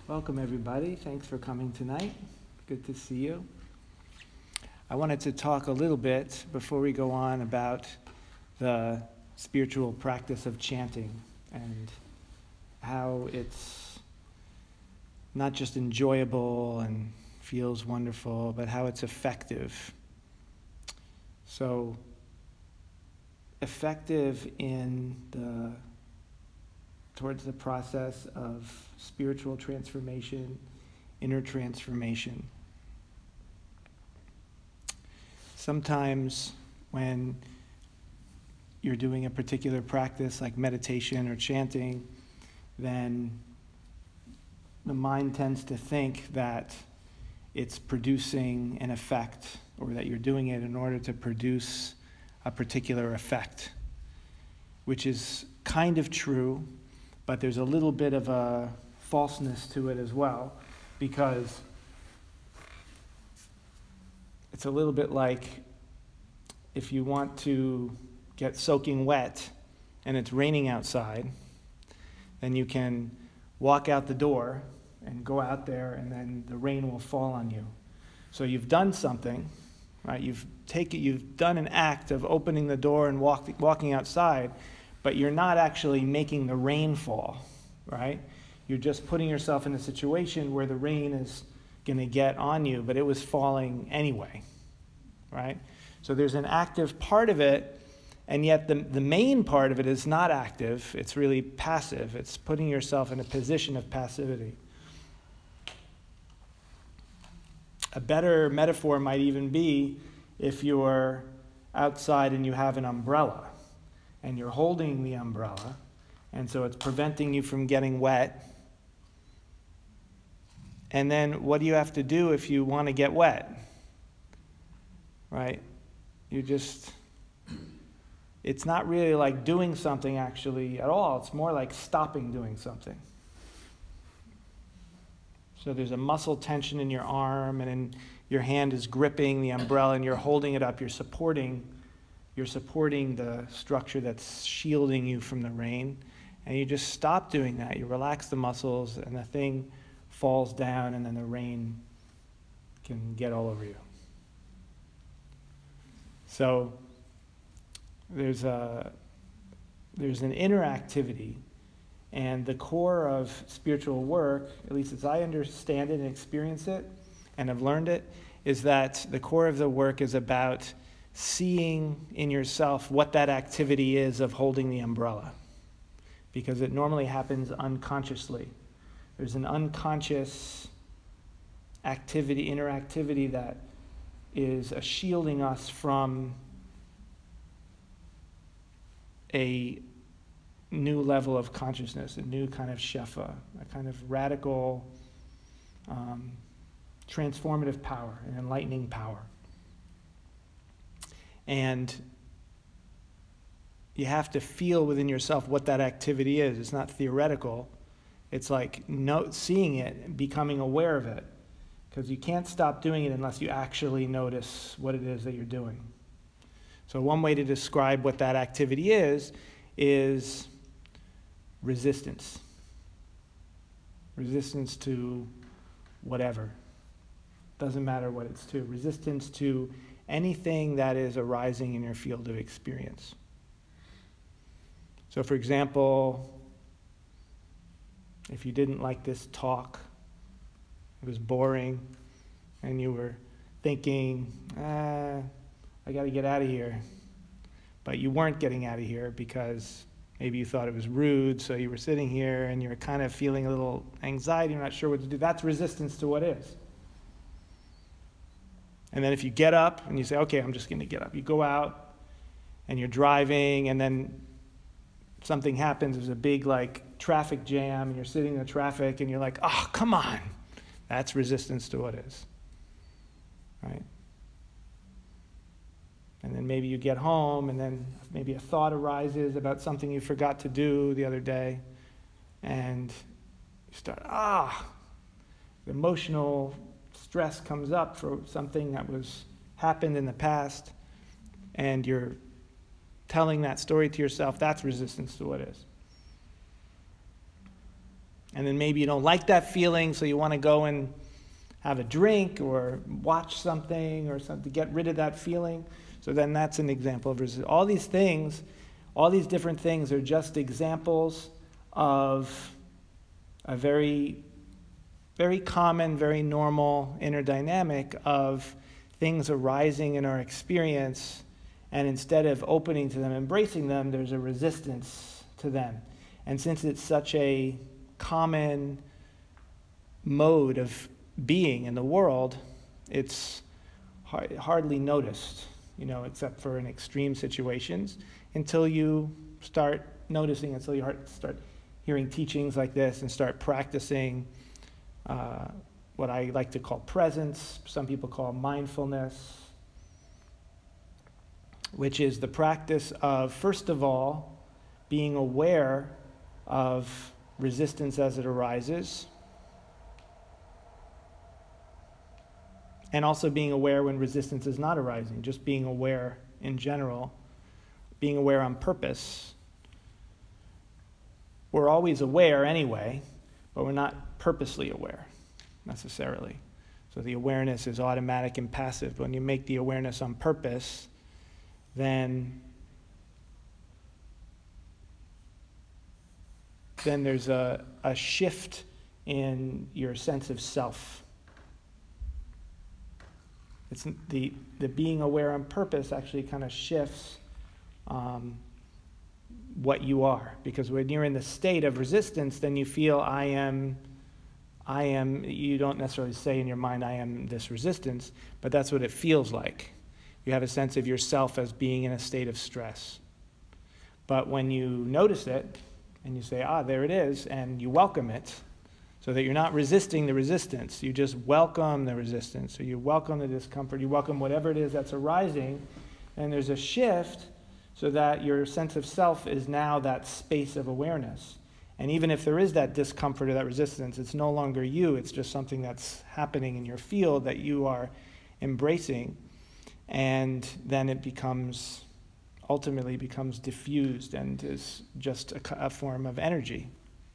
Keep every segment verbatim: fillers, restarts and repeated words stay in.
Welcome, everybody. Thanks for coming tonight. Good to see you. I wanted to talk a little bit before we go on about the spiritual practice of chanting and how it's not just enjoyable and feels wonderful, but how it's effective. So, effective in the towards the process of spiritual transformation, inner transformation. Sometimes when you're doing a particular practice like meditation or chanting, then the mind tends to think that it's producing an effect, or that you're doing it in order to produce a particular effect, which is kind of true, but there's a little bit of a falseness to it as well, because it's a little bit like if you want to get soaking wet and it's raining outside, then you can walk out the door and go out there and then the rain will fall on you. So you've done something, right? You've taken, you've done an act of opening the door and walk, walking outside, but you're not actually making the rain fall, right? You're just putting yourself in a situation where the rain is going to get on you, but it was falling anyway, right? So there's an active part of it, and yet the, the main part of it is not active. It's really passive. It's putting yourself in a position of passivity. A better metaphor might even be if you're outside and you have an umbrella, and you're holding the umbrella, and so it's preventing you from getting wet. And then what do you have to do if you want to get wet? Right? You just, it's not really like doing something actually at all. It's more like stopping doing something. So there's a muscle tension in your arm, and then your hand is gripping the umbrella, and you're holding it up. You're supporting You're supporting the structure that's shielding you from the rain, and you just stop doing that. You relax the muscles, and the thing falls down, and then the rain can get all over you. So there's a there's an inner activity, and the core of spiritual work, at least as I understand it and experience it, and have learned it, is that the core of the work is about seeing in yourself what that activity is of holding the umbrella, because it normally happens unconsciously. There's an unconscious activity, inner activity, that is a shielding us from a new level of consciousness, a new kind of shefa, a kind of radical, um, transformative power, an enlightening power. And you have to feel within yourself what that activity is. It's not theoretical. It's like no, seeing it, becoming aware of it. Because you can't stop doing it unless you actually notice what it is that you're doing. So one way to describe what that activity is, is resistance. Resistance to whatever. Doesn't matter what it's to. Resistance to anything that is arising in your field of experience. So, for example, if you didn't like this talk, it was boring, and you were thinking, ah, I got to get out of here. But you weren't getting out of here because maybe you thought it was rude, so you were sitting here and you were kind of feeling a little anxiety, you're not sure what to do. That's resistance to what is. And then if you get up and you say, okay, I'm just going to get up. You go out and you're driving, and then something happens. There's a big like traffic jam, and you're sitting in the traffic and you're like, oh, come on. That's resistance to what is. Right? And then maybe you get home, and then maybe a thought arises about something you forgot to do the other day. And you start, ah, the emotional stress comes up for something that was happened in the past, and you're telling that story to yourself. That's resistance to what is. And then maybe you don't like that feeling, so you want to go and have a drink or watch something or something to get rid of that feeling. So then that's an example of resistance. All these things, all these different things are just examples of a very, very common, very normal inner dynamic of things arising in our experience, and instead of opening to them, embracing them, there's a resistance to them. And since it's such a common mode of being in the world, it's hard, hardly noticed, you know, except for in extreme situations, until you start noticing, until you start hearing teachings like this and start practicing uh, what I like to call presence, some people call mindfulness, which is the practice of, first of all, being aware of resistance as it arises, and also being aware when resistance is not arising, just being aware in general, being aware on purpose. We're always aware anyway, but we're not purposely aware necessarily. So the awareness is automatic and passive. When you make the awareness on purpose, then, then there's a, a shift in your sense of self. It's the, the being aware on purpose actually kind of shifts um, what you are. Because when you're in the state of resistance, then you feel I am, I am, you don't necessarily say in your mind, I am this resistance, but that's what it feels like. You have a sense of yourself as being in a state of stress. But when you notice it, and you say, ah, there it is, and you welcome it, so that you're not resisting the resistance, you just welcome the resistance, so you welcome the discomfort, you welcome whatever it is that's arising, and there's a shift so that your sense of self is now that space of awareness. And even if there is that discomfort or that resistance, it's no longer you, it's just something that's happening in your field that you are embracing. And then it becomes, ultimately becomes diffused and is just a, a form of energy.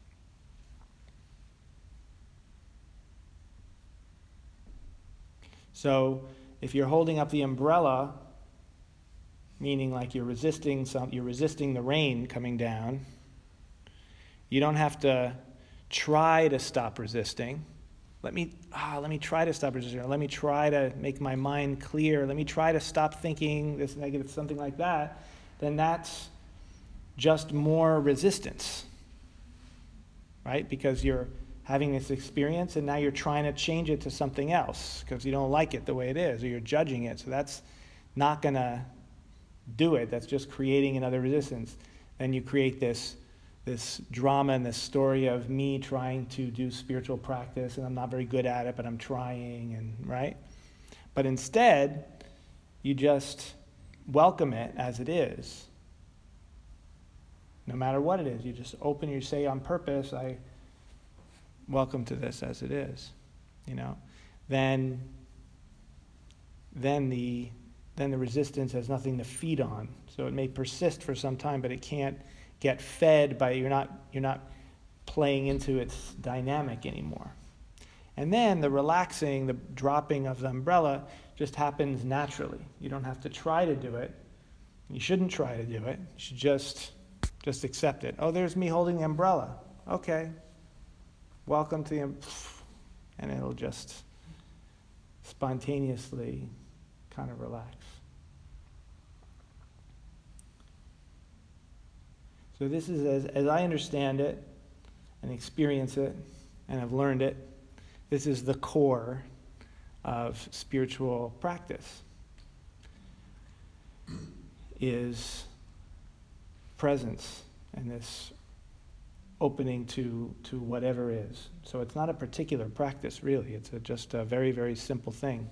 So if you're holding up the umbrella, meaning like you're resisting some, you're resisting the rain coming down, you don't have to try to stop resisting. Let me, ah, let me try to stop resisting. Or let me try to make my mind clear. Let me try to stop thinking this negative, something like that. Then that's just more resistance, right? Because you're having this experience and now you're trying to change it to something else because you don't like it the way it is, or you're judging it. So that's not going to do it. That's just creating another resistance. Then you create this this drama and this story of me trying to do spiritual practice and I'm not very good at it, but I'm trying, and right? But instead, you just welcome it as it is. No matter what it is, you just open, you say on purpose, I welcome to this as it is, you know? Then, then the then the resistance has nothing to feed on. So it may persist for some time, but it can't get fed by, you're not you're not playing into its dynamic anymore. And then the relaxing, the dropping of the umbrella just happens naturally. You don't have to try to do it. You shouldn't try to do it. You should just just accept it. Oh, there's me holding the umbrella. Okay. Welcome to the um-, and it'll just spontaneously kind of relax. So this is, as, as I understand it and experience it and have learned it, this is the core of spiritual practice, is presence and this opening to, to whatever is. So it's not a particular practice, really. It's a, just a very, very simple thing.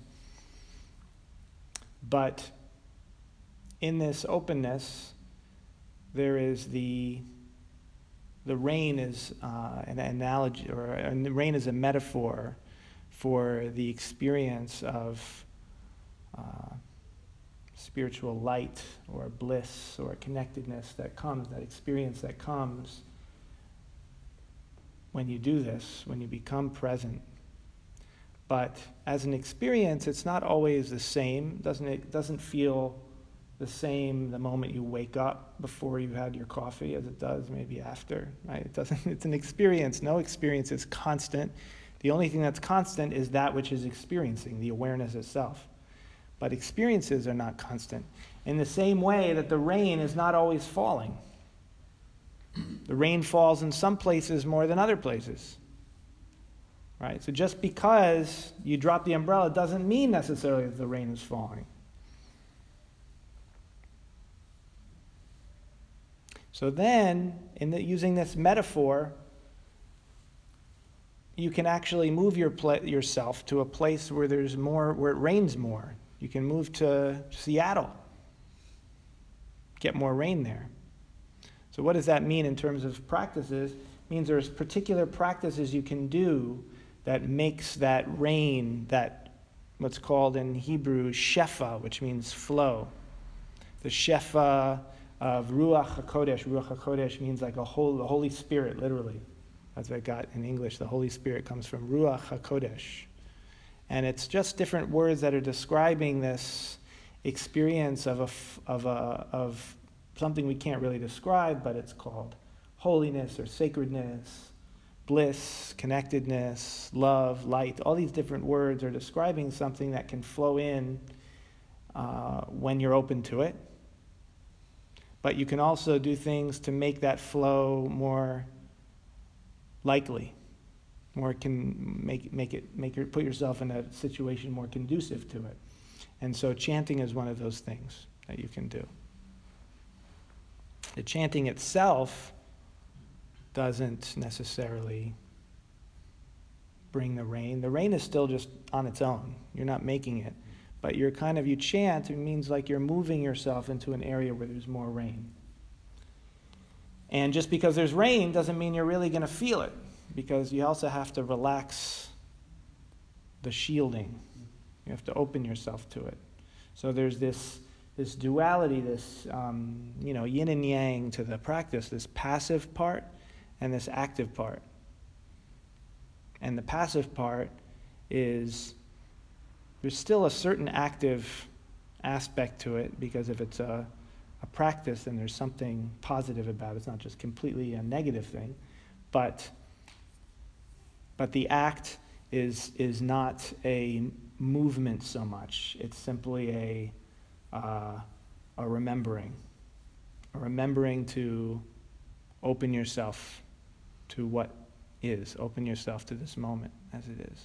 But in this openness, there is the the rain is uh, an analogy, or and the rain is a metaphor for the experience of uh, spiritual light or bliss or connectedness that comes, that experience that comes when you do this, when you become present. But as an experience, it's not always the same. Doesn't it doesn't feel the same the moment you wake up before you had your coffee as it does maybe after, right? It doesn't, it's an experience. No experience is constant. The only thing that's constant is that which is experiencing, the awareness itself. But experiences are not constant. In the same way that the rain is not always falling. The rain falls in some places more than other places. Right? So just because you drop the umbrella doesn't mean necessarily that the rain is falling. So then, in the, using this metaphor, you can actually move your pla- yourself to a place where there's more, where it rains more. You can move to Seattle, get more rain there. So what does that mean in terms of practices? It means there's particular practices you can do that makes that rain, that what's called in Hebrew shefa, which means flow. The shefa of Ruach HaKodesh. Ruach HaKodesh means like a whole, the Holy Spirit, literally. That's what I got in English. The Holy Spirit comes from Ruach HaKodesh. And it's just different words that are describing this experience of a, of a, of something we can't really describe, but it's called holiness or sacredness, bliss, connectedness, love, light. All these different words are describing something that can flow in uh, when you're open to it. But you can also do things to make that flow more likely, more can make make it make your, put yourself in a situation more conducive to it. And so chanting is one of those things that you can do. The chanting itself doesn't necessarily bring the rain. The rain is still just on its own. You're not making it. But you're kind of, you chant, it means like you're moving yourself into an area where there's more rain. And just because there's rain doesn't mean you're really going to feel it, because you also have to relax the shielding. You have to open yourself to it. So there's this this duality, this um, you know, yin and yang to the practice, this passive part and this active part. And the passive part is, there's still a certain active aspect to it, because if it's a, a practice, then there's something positive about it. It's not just completely a negative thing. But but the act is is not a movement so much. It's simply a uh, a remembering, a remembering to open yourself to what is, open yourself to this moment as it is.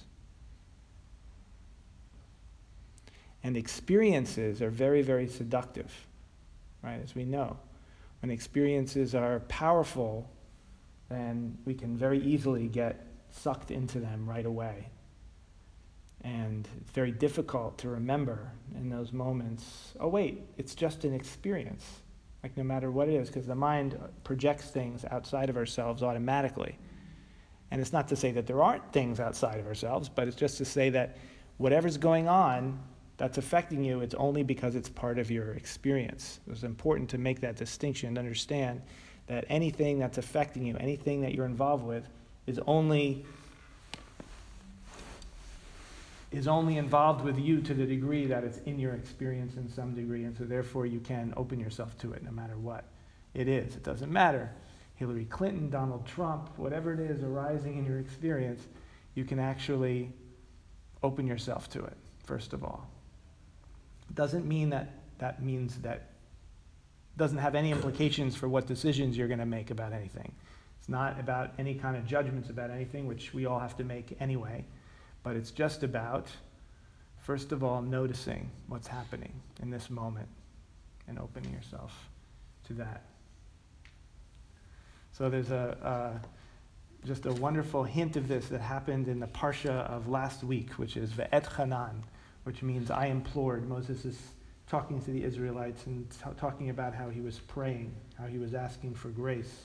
And experiences are very, very seductive, right, as we know. When experiences are powerful, then we can very easily get sucked into them right away. And it's very difficult to remember in those moments, oh wait, it's just an experience. Like no matter what it is, because the mind projects things outside of ourselves automatically. And it's not to say that there aren't things outside of ourselves, but it's just to say that whatever's going on that's affecting you, it's only because it's part of your experience. It's important to make that distinction and understand that anything that's affecting you, anything that you're involved with, is only is only involved with you to the degree that it's in your experience in some degree, and so therefore you can open yourself to it no matter what it is. It doesn't matter. Hillary Clinton, Donald Trump, whatever it is arising in your experience, you can actually open yourself to it, first of all. It doesn't mean that that means that doesn't have any implications for what decisions you're going to make about anything. It's not about any kind of judgments about anything, which we all have to make anyway. But it's just about, first of all, noticing what's happening in this moment and opening yourself to that. So there's a, a just a wonderful hint of this that happened in the Parsha of last week, which is Ve'et Hanan, which means I implored. Moses is talking to the Israelites and t- talking about how he was praying, how he was asking for grace.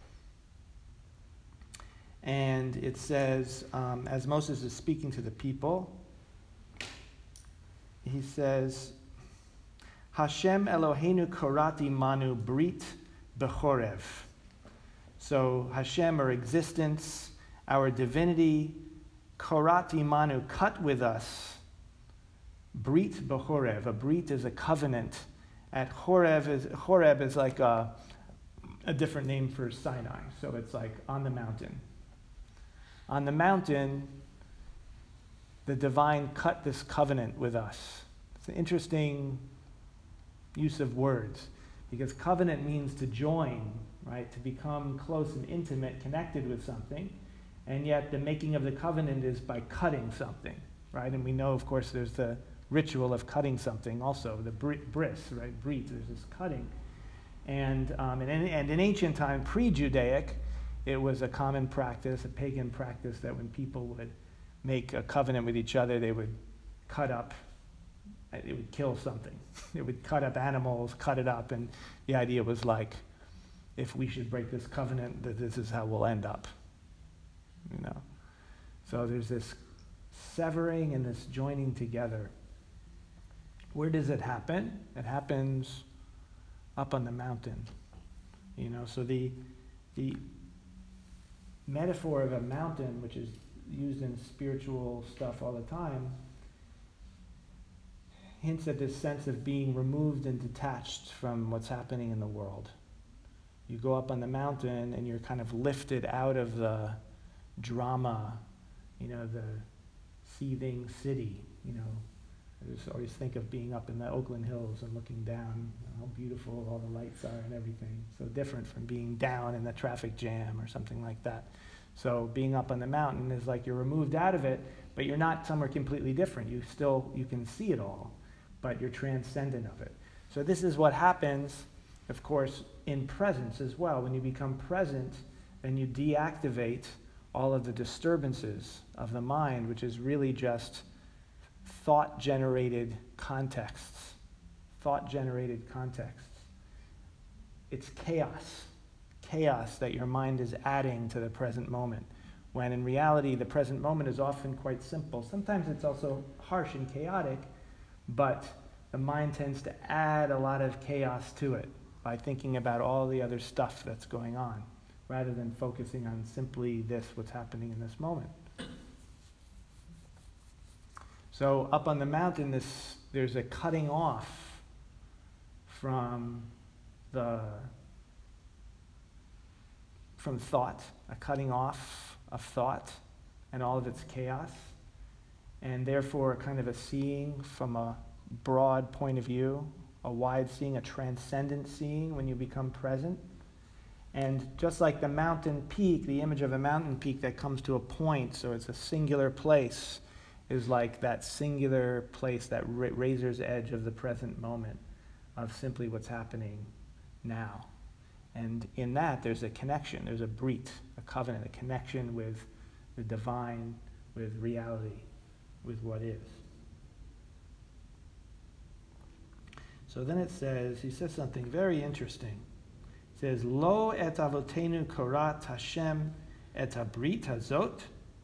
And it says, um, as Moses is speaking to the people, he says, Hashem Eloheinu Korati Manu Brit Bechorev. So Hashem, or existence, our divinity, korat imanu, cut with us, brit b'Horev. A brit is a covenant. At Horeb is, Horeb is like a, a different name for Sinai. So it's like on the mountain. On the mountain, the divine cut this covenant with us. It's an interesting use of words, because covenant means to join, right? To become close and intimate, connected with something. And yet the making of the covenant is by cutting something, right? And we know, of course, there's the ritual of cutting something also, the bris, right? Brit, there's this cutting. And, um, and, in, and in ancient time, pre-Judaic, it was a common practice, a pagan practice, that when people would make a covenant with each other, they would cut up, it would kill something. It would cut up animals, cut it up, and the idea was like, if we should break this covenant, that this is how we'll end up. You know? So there's this severing and this joining together. Where does it happen? It happens up on the mountain. You know, so the the metaphor of a mountain, which is used in spiritual stuff all the time, hints at this sense of being removed and detached from what's happening in the world. You go up on the mountain and you're kind of lifted out of the drama, you know, the seething city. You know, I just always think of being up in the Oakland Hills and looking down, how beautiful all the lights are and everything. So different from being down in the traffic jam or something like that. So being up on the mountain is like you're removed out of it, but you're not somewhere completely different. You still, you can see it all, but you're transcendent of it. So this is what happens, of course, in presence as well. When you become present, then you deactivate all of the disturbances of the mind, which is really just thought-generated contexts. Thought-generated contexts. It's chaos. Chaos that your mind is adding to the present moment, when in reality the present moment is often quite simple. Sometimes it's also harsh and chaotic, but the mind tends to add a lot of chaos to it by thinking about all the other stuff that's going on, rather than focusing on simply this, what's happening in this moment. So up on the mountain, this, there's a cutting off from the from thought, a cutting off of thought and all of its chaos, and therefore kind of a seeing from a broad point of view, a wide seeing, a transcendent seeing when you become present. And just like the mountain peak, the image of a mountain peak that comes to a point, so it's a singular place, is like that singular place, that ra- razor's edge of the present moment, of simply what's happening now. And in that, there's a connection, there's a brit, a covenant, a connection with the divine, with reality, with what is. So then it says, he says something very interesting. It says, Lo et avotenu korat Hashem et habrit hazot.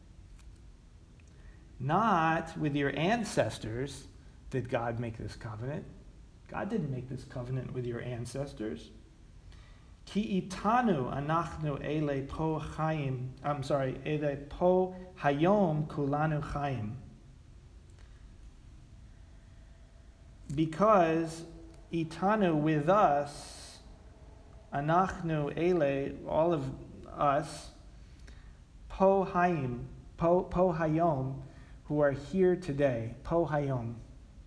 Not with your ancestors did God make this covenant. God didn't make this covenant with your ancestors. Ki itanu anachnu ele po chaim. I'm sorry, ele po hayom kulanu chaim. Because itanu, with us, anachnu ele, all of us, po hayim, po po hayom, who are here today. Po hayom.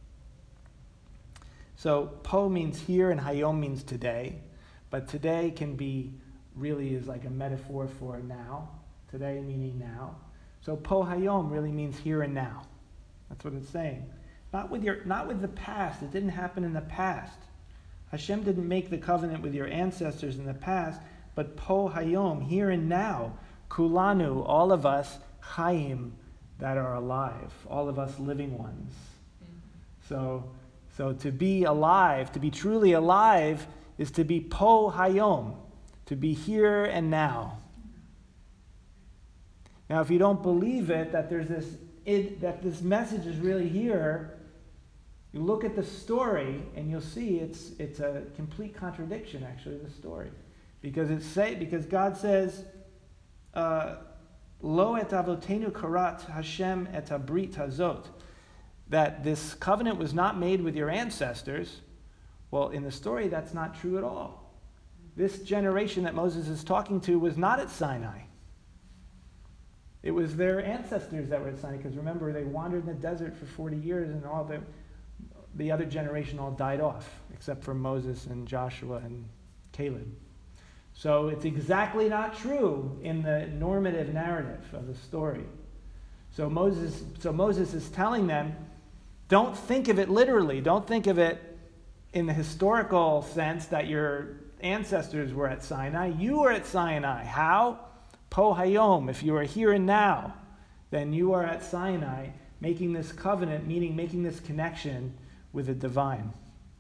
So po means here and hayom means today. But today can be, really is like a metaphor for now. Today meaning now. So po hayom really means here and now. That's what it's saying. Not with your, not with the past. It didn't happen in the past. Hashem didn't make the covenant with your ancestors in the past, but po hayom, here and now. Kulanu, all of us, chayim, that are alive. All of us living ones. So, so to be alive, to be truly alive, is to be po hayom, to be here and now. Now, if you don't believe it, that there's this, it, that this message is really here, you look at the story and you'll see it's it's a complete contradiction, actually, the story, because it's say because God says, uh, Lo et avotenu karat Hashem et habrit hazot. That this covenant was not made with your ancestors. Well, in the story, that's not true at all. This generation that Moses is talking to was not at Sinai. It was their ancestors that were at Sinai, because remember, they wandered in the desert for forty years, and all the, the other generation all died off, except for Moses and Joshua and Caleb. So it's exactly not true in the normative narrative of the story. So Moses, so Moses is telling them, don't think of it literally. Don't think of it in the historical sense that your ancestors were at Sinai. You were at Sinai. How? Po hayom. If you are here and now, then you are at Sinai making this covenant, meaning making this connection with the divine.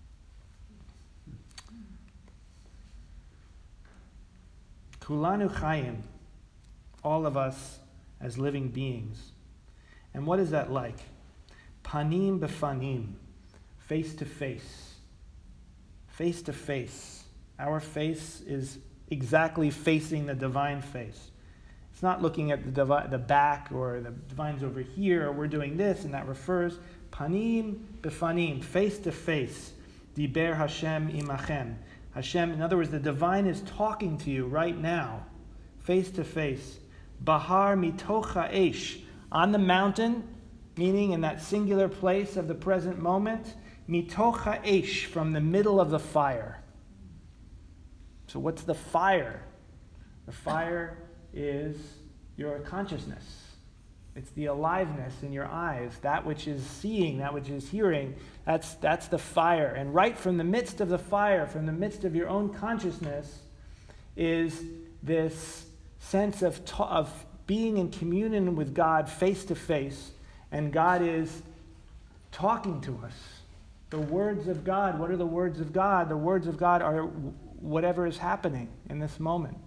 Kulanu chayim, all of us as living beings. And what is that like? Panim befanim, face to face. Face to face. Our face is exactly facing the divine face. It's not looking at the, divi- the back or the divine's over here, or we're doing this, and that refers. Panim befanim, face to face. Diber Hashem imachem. Hashem, in other words, the divine is talking to you right now, face to face. Bahar mitocha esh, on the mountain, meaning in that singular place of the present moment, mitocha esh, from the middle of the fire. So what's the fire? The fire is your consciousness. It's the aliveness in your eyes, that which is seeing, that which is hearing. That's, that's the fire. And right from the midst of the fire, from the midst of your own consciousness, is this sense of, ta- of being in communion with God face to face. And God is talking to us. The words of God, what are the words of God? The words of God are whatever is happening in this moment.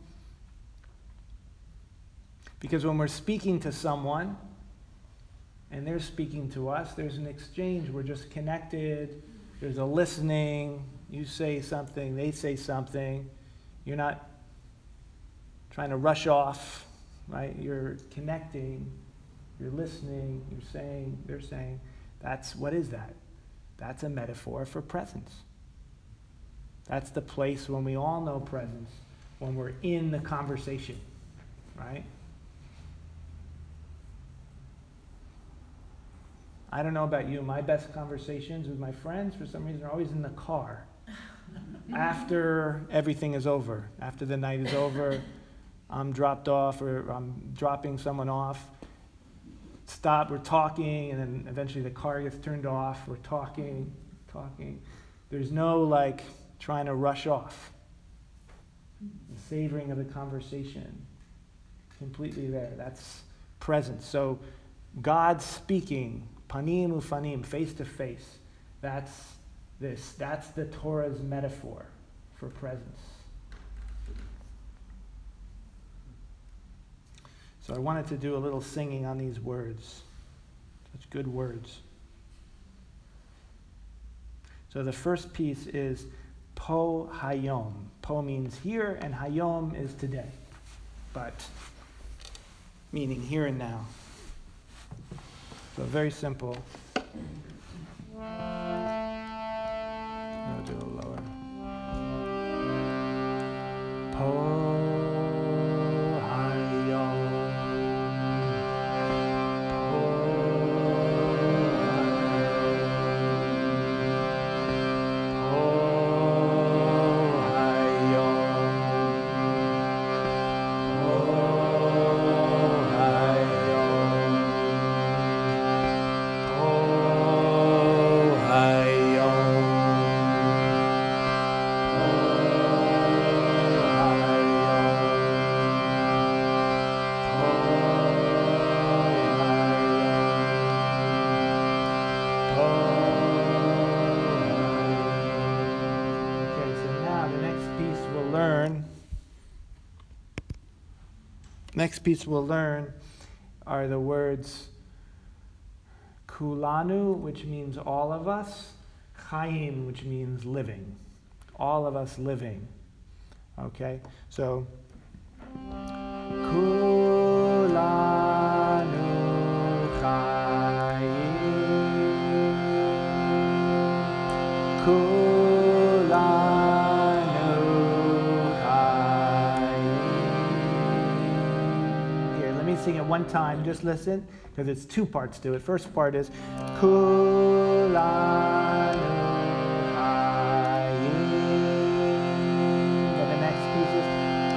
Because when we're speaking to someone, and they're speaking to us, there's an exchange. We're just connected. There's a listening. You say something, they say something. You're not trying to rush off, right? You're connecting. You're listening. You're saying, they're saying. That's, what is that? That's a metaphor for presence. That's the place when we all know presence, when we're in the conversation, right? I don't know about you, my best conversations with my friends, for some reason, are always in the car. After everything is over, after the night is over, I'm dropped off or I'm dropping someone off. Stop, we're talking, and then eventually the car gets turned off. We're talking, talking. There's no like trying to rush off. The savoring of the conversation, completely there. That's presence. So God speaking, panim ufanim, face to face. That's this. That's the Torah's metaphor for presence. So I wanted to do a little singing on these words. Such good words. So the first piece is po hayom. Po means here, and hayom is today. But meaning here and now. So very simple. I'll do a little lower. Po. Next piece we'll learn are the words kulanu, which means all of us, chayim, which means living. All of us living. Okay? So, kulanu. me sing it one time. Just listen, because it's two parts to it. First part is Kulanu Hayim. And the next piece is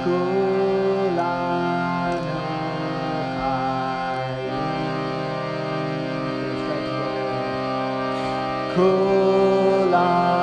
Kulanu Hayim. Let's try it together. Kulanu.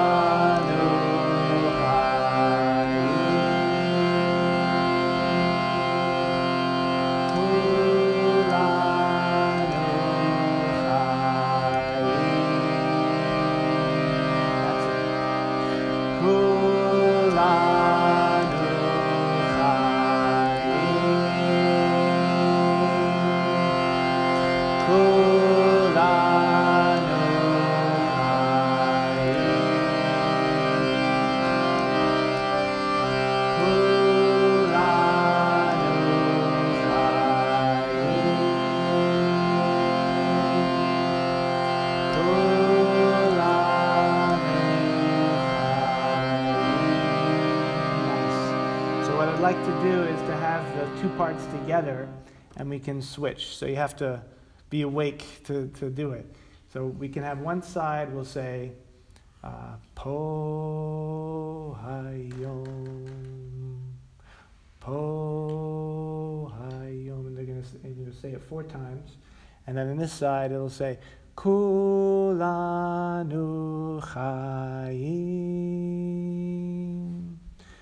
Like to do is to have the two parts together and we can switch. So you have to be awake to, to do it. So we can have one side, we'll say uh, Po Hayom, Po Hayom, and they're going to say it four times. And then on this side it'll say Kulanu Chayim,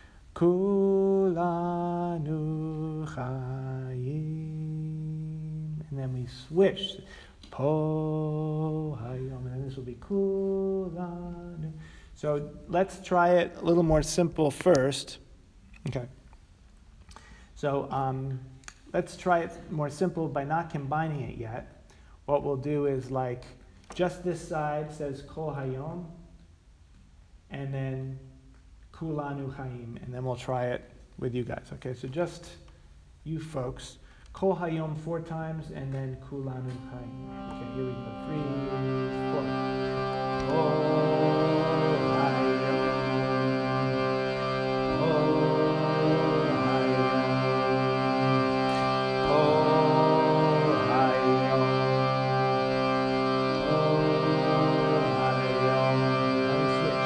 Kulanu Chayim, and then we switch, Po Hayom, and then this will be Kulanu. So let's try it a little more simple first. Okay. So um, let's try it more simple by not combining it yet. What we'll do is like, just this side says Kol Hayom, and then Kulanu Chaim, and then we'll try it with you guys. Okay, so just you folks. Kol Hayom four times, and then Kulanu Chaim. Okay, here we go. Three, four. Kol Hayom. Kol Hayom. Kol Hayom. Kol Hayom. Now we switch.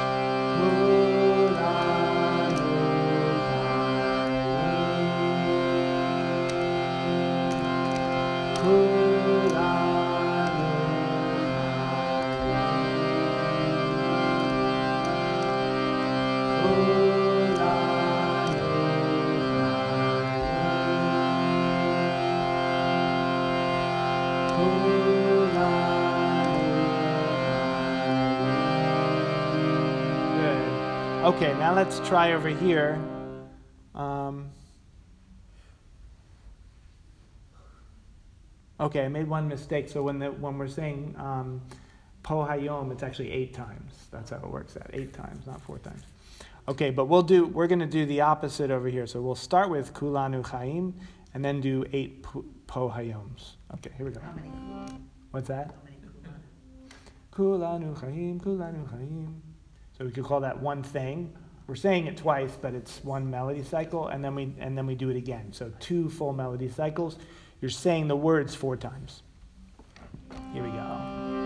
Okay, now let's try over here. Um, okay, I made one mistake. So when the when we're saying um, Po Hayom, it's actually eight times. That's how it works out. Eight times, not four times. Okay, but we'll do. We're going to do the opposite over here. So we'll start with Kulanu Chaim, and then do eight Po Hayoms. Okay, here we go. How many? What's that? How many Kulanu Chaim, Kulanu Chaim. So we could call that one thing. We're saying it twice, but it's one melody cycle, and then we and then we do it again. So two full melody cycles. You're saying the words four times. Here we go.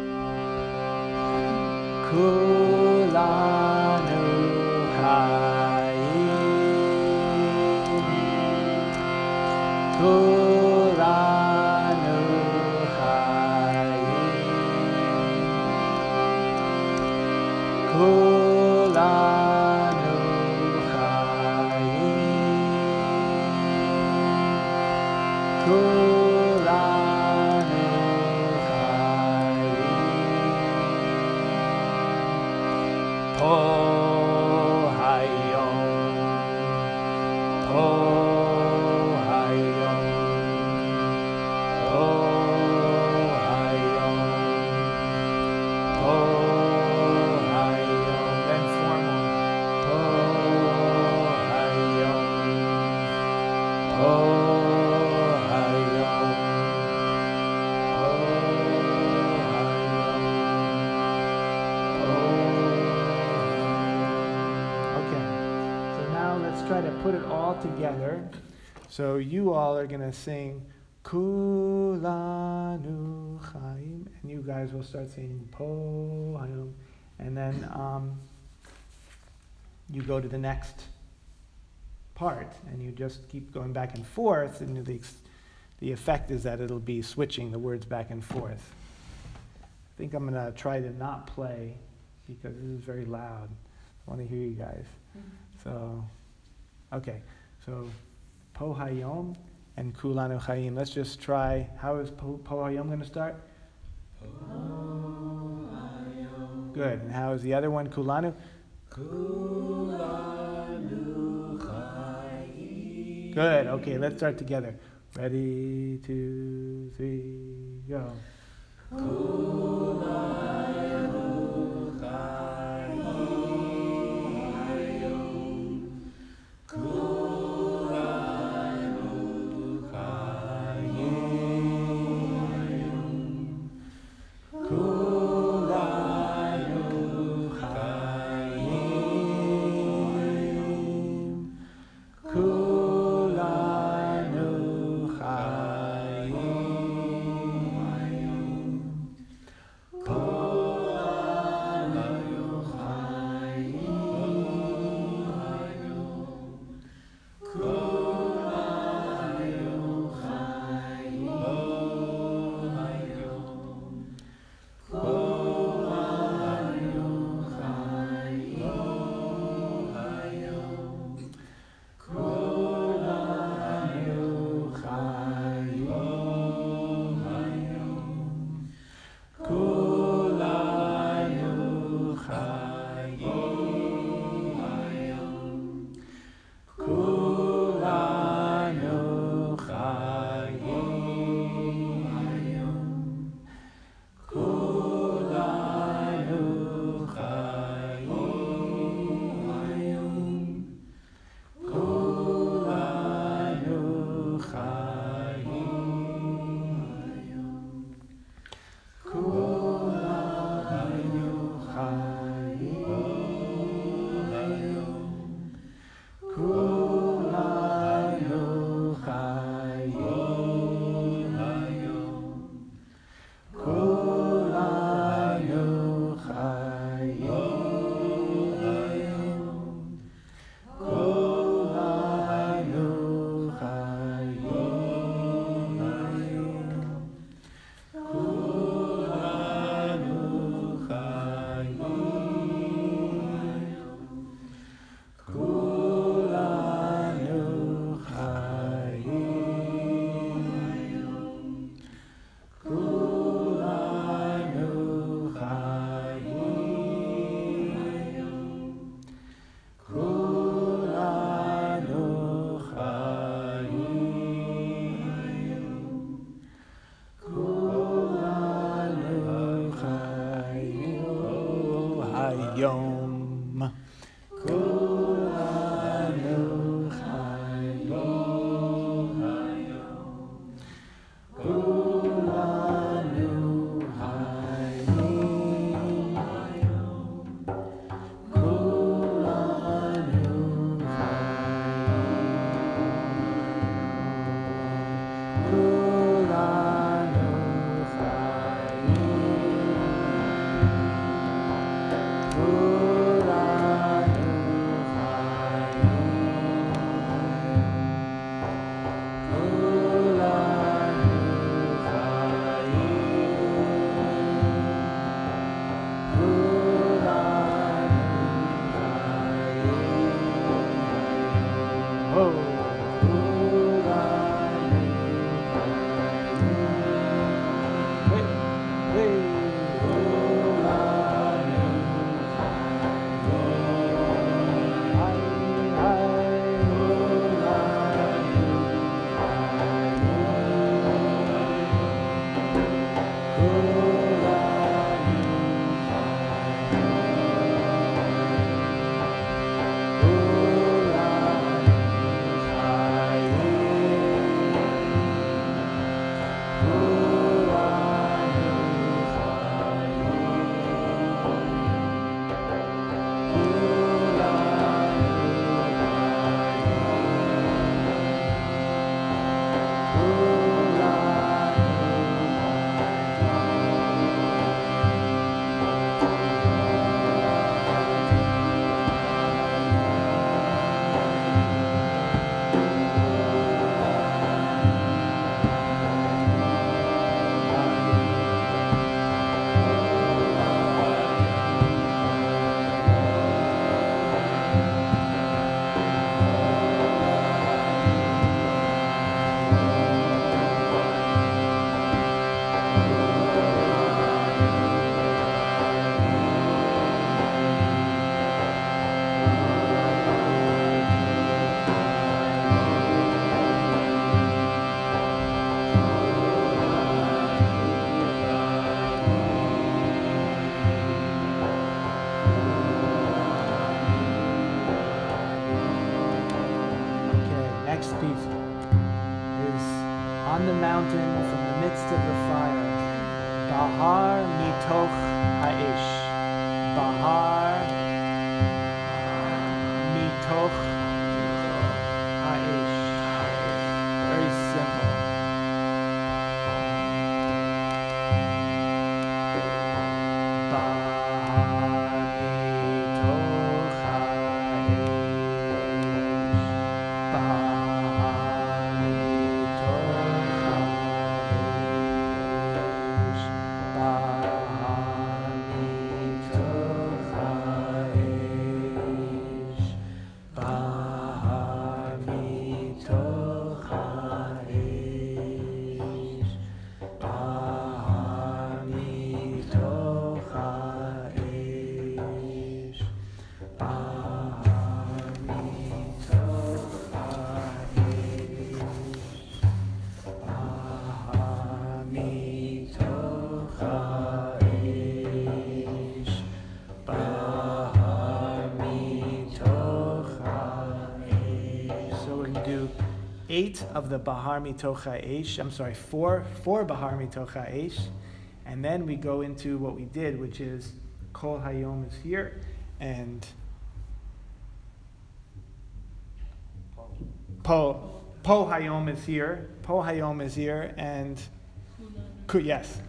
Kulanu Chaim, Kulanu Chaim, Kulanu. Try to put it all together. So you all are going to sing Kulanu Chaim, and you guys will start saying Po Hayom, and then um, you go to the next part, and you just keep going back and forth, and the, the effect is that it'll be switching the words back and forth. I think I'm going to try to not play, because this is very loud. I want to hear you guys. Mm-hmm. So, okay, so Po Hayom and Kulanu Chaim. Let's just try. How is Po, po Hayom going to start? Po Hayom. Good. And how is the other one? Kulanu? Kulanu Chaim. Good. Okay, let's start together. Ready, two, three, go. Kulanu Chaim. Kulanu Hayom. Kulanu Hayom. Kulanu Hayom. Kulanu Hayom. Kulanu Hayom. next piece is on the mountain from the midst of the fire. Bahar mitoch ha'esh. Bahar mitoch ha'esh. Very simple. Bahar mitoch ha'esh. Bahar mitoch ha'esh. Bahar mitoch ha'esh. Bahar mitoch ha'esh. Bahar mitoch ha'esh. Bahar mitoch Bahar mitoch ha'esh. Bahar mitoch ha'esh. So we're going to do eight of the Bahar mitoch ha'esh. I'm sorry, four, four Bahar mitoch ha'esh. And then we go into what we did, which is Kol Hayom is here, and Po Po Hayom is here. Po Hayom is here, and Ku, yes,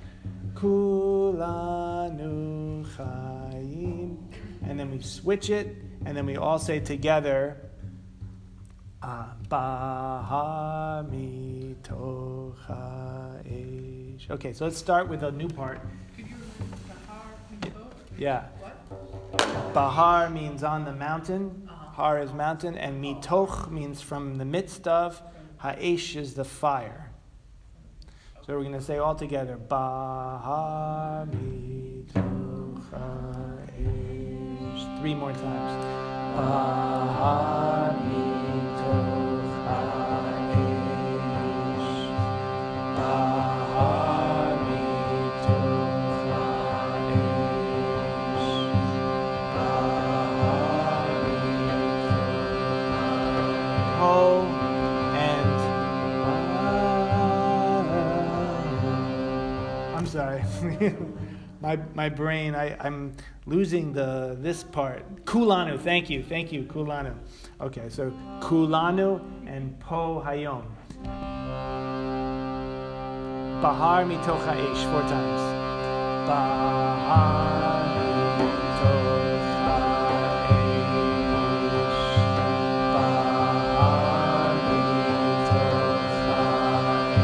Kulanu Chayim, and then we switch it, and then we all say together, uh, Bahar mitoch ha'esh. Okay, so let's start with a new part. Could you remember Bahar mitoch? Yeah. What? Bahar means on the mountain. Uh-huh. Har is mountain, and mitoch means from the midst of. Ha'esh is the fire. So we're going to say all together, Bahar mitoch ha'esh. Three more times. Bahar mitoch ha'esh. Bahar mitoch ha'esh. Bahar mitoch ha'esh. I'm sorry. my my brain, I, I'm losing the this part. Kulanu, thank you, thank you, Kulanu. Okay, so Kulanu and Po Hayom. Bahar mitoch ha'esh, four times. Bahar mitoch ha'esh. Bahar mitoch ha'esh.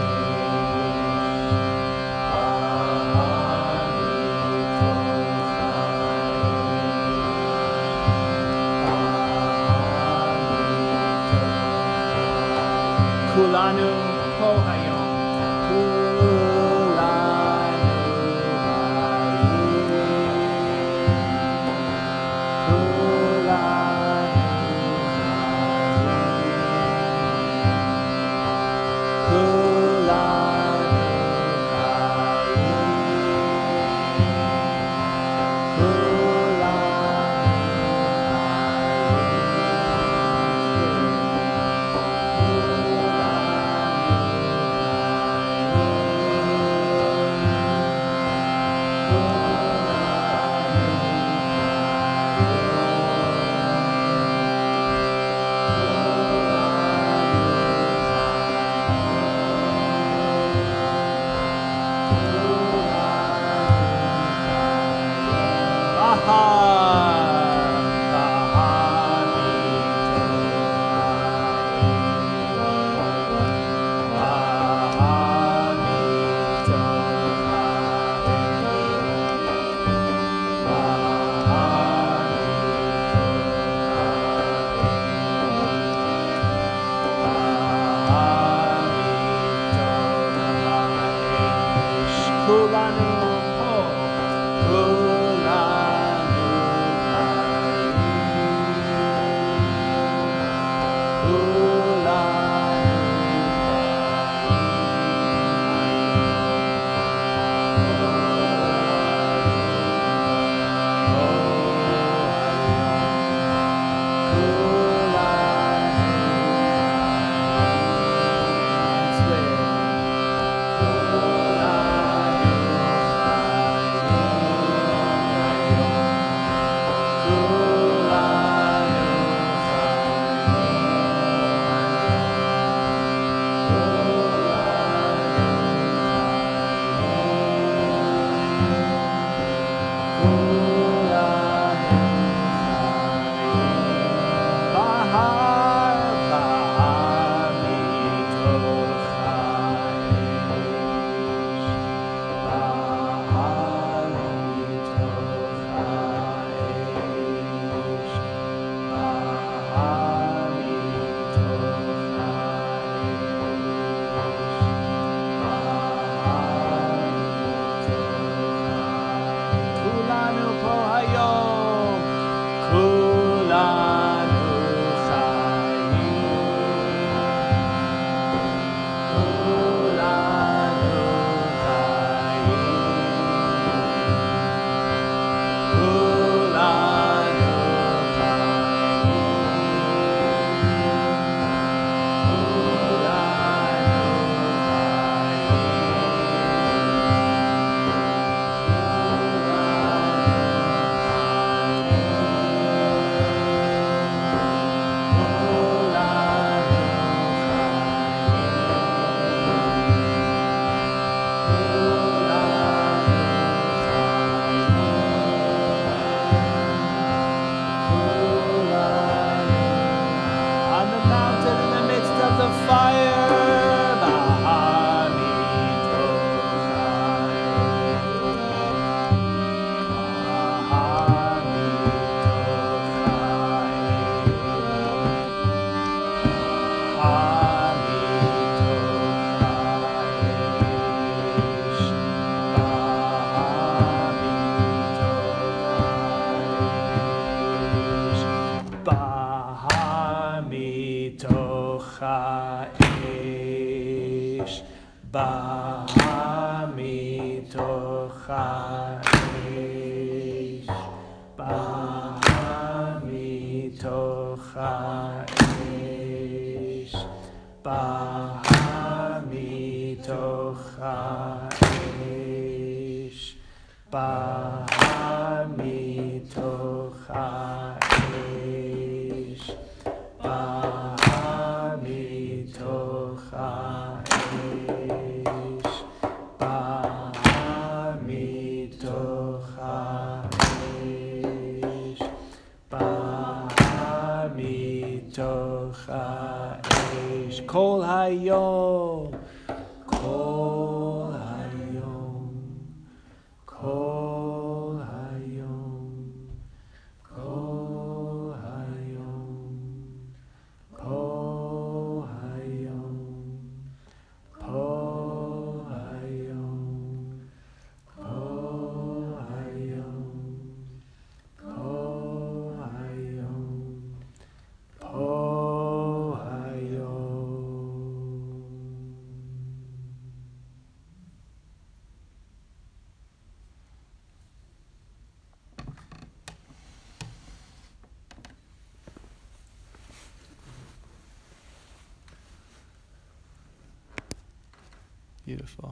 Kulanu Po Hayom. Kulanu Hayom. Kulanu Hayom. Kulanu Hayom. Kulanu Po. Kulanu Hayom. Kulanu Hayom. בא מתוך האש, בא מתוך האש, בא מתוך האש, בא מתוך האש, בא מתוך האש, בא מתוך האש, בא מתוך האש, כל היום, כל היום, כל היום, כל היום, כל היום, כל היום, כל היום, כל היום, כל היום. Beautiful.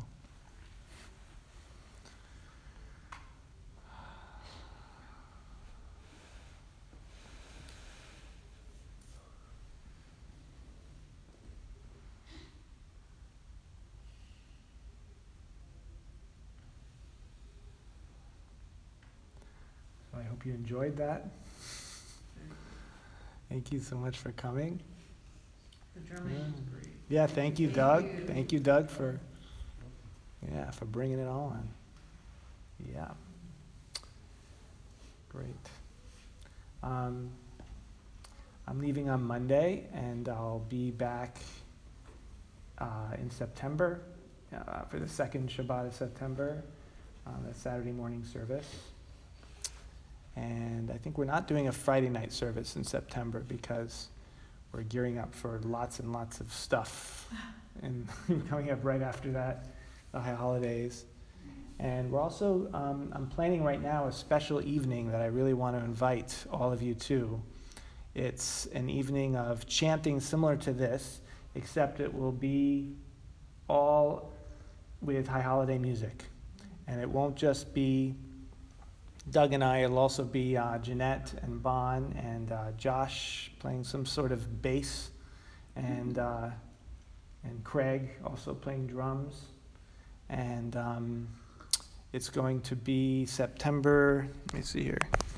So I hope you enjoyed that. Thank you so much for coming. The drumming was great. Yeah, thank you, Thank Doug. you. Thank you, Doug, for yeah, for bringing it on. Yeah, great. Um, I'm leaving on Monday, and I'll be back uh, in September uh, for the second Shabbat of September, um, the Saturday morning service. And I think we're not doing a Friday night service in September because we're gearing up for lots and lots of stuff and coming up right after that, the high holidays. And we're also, um, I'm planning right now a special evening that I really want to invite all of you to. It's an evening of chanting similar to this, except it will be all with high holiday music. And it won't just be Doug and I, it'll also be uh, Jeanette and Bon and uh, Josh playing some sort of bass, and uh, and Craig also playing drums. And um, it's going to be September, let me see here,